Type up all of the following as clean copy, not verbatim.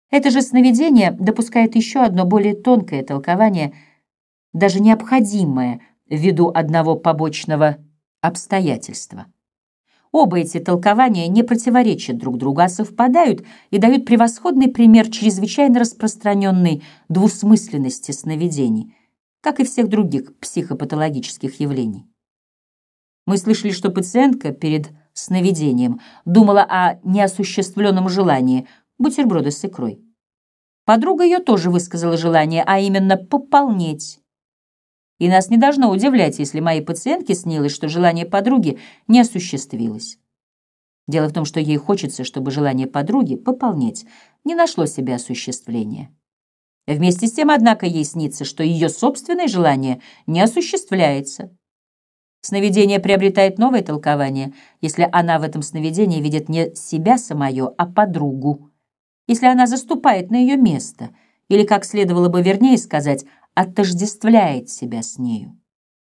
Это же сновидение допускает еще одно более тонкое толкование, даже необходимое ввиду одного побочного обстоятельства. Оба эти толкования не противоречат друг другу, а совпадают и дают превосходный пример чрезвычайно распространенной двусмысленности сновидений, как и всех других психопатологических явлений. Мы слышали, что пациентка перед сновидением думала о неосуществленном желании бутерброда с икрой. Подруга ее тоже высказала желание, а именно пополнеть. И нас не должно удивлять, если моей пациентке снилось, что желание подруги не осуществилось. Дело в том, что ей хочется, чтобы желание подруги пополнеть не нашло себе осуществления. Вместе с тем, однако, ей снится, что ее собственное желание не осуществляется. Сновидение приобретает новое толкование, если она в этом сновидении видит не себя самое, а подругу, если она заступает на ее место, или, как следовало бы вернее сказать, отождествляет себя с нею.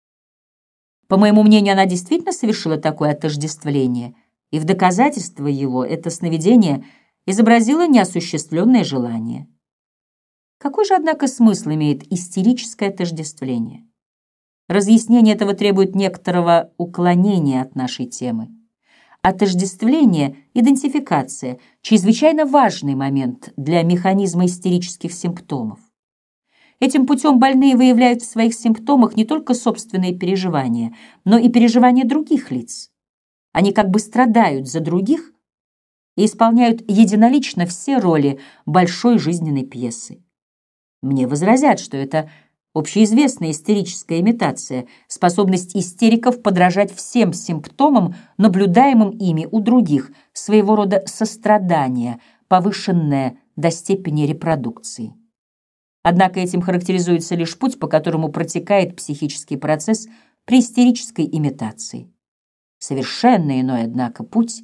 По моему мнению, она действительно совершила такое отождествление, и в доказательство его это сновидение изобразило неосуществленное желание. Какой же, однако, смысл имеет истерическое отождествление? Разъяснение этого требует некоторого уклонения от нашей темы. Отождествление, идентификация – чрезвычайно важный момент для механизма истерических симптомов. Этим путем больные выявляют в своих симптомах не только собственные переживания, но и переживания других лиц. Они как бы страдают за других и исполняют единолично все роли большой жизненной пьесы. Мне возразят, что это общеизвестная истерическая имитация, способность истериков подражать всем симптомам, наблюдаемым ими у других, своего рода сострадание, повышенное до степени репродукции. Однако этим характеризуется лишь путь, по которому протекает психический процесс при истерической имитации. Совершенно иной, однако, путь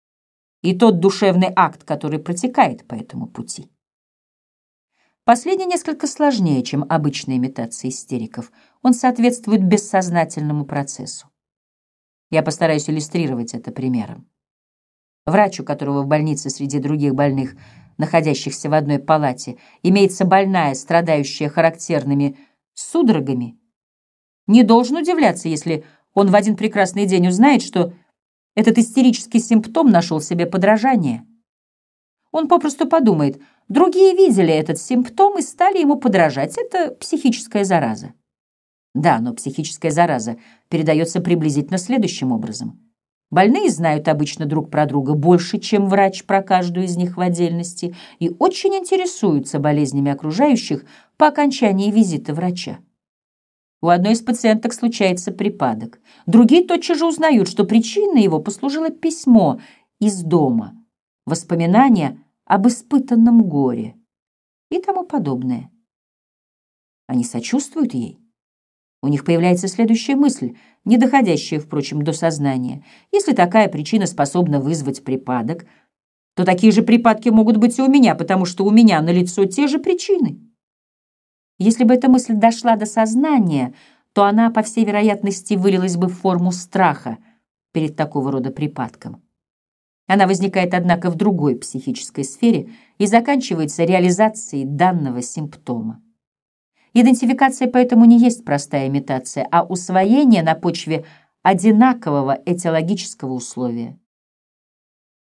и тот душевный акт, который протекает по этому пути. Последний несколько сложнее, чем обычная имитация истериков. Он соответствует бессознательному процессу. Я постараюсь иллюстрировать это примером. Врач, у которого в больнице среди других больных, находящихся в одной палате, имеется больная, страдающая характерными судорогами, не должен удивляться, если он в один прекрасный день узнает, что этот истерический симптом нашел себе подражание. Он попросту подумает: другие видели этот симптом и стали ему подражать. Это психическая зараза. Да, но психическая зараза передается приблизительно следующим образом. Больные знают обычно друг про друга больше, чем врач про каждую из них в отдельности, и очень интересуются болезнями окружающих по окончании визита врача. У одной из пациенток случается припадок. Другие тотчас же узнают, что причиной его послужило письмо из дома, воспоминания об испытанном горе и тому подобное. Они сочувствуют ей. У них появляется следующая мысль, не доходящая, впрочем, до сознания. Если такая причина способна вызвать припадок, то такие же припадки могут быть и у меня, потому что у меня налицо те же причины. Если бы эта мысль дошла до сознания, то она, по всей вероятности, вылилась бы в форму страха перед такого рода припадком. Она возникает, однако, в другой психической сфере и заканчивается реализацией данного симптома. Идентификация поэтому не есть простая имитация, а усвоение на почве одинакового этиологического условия.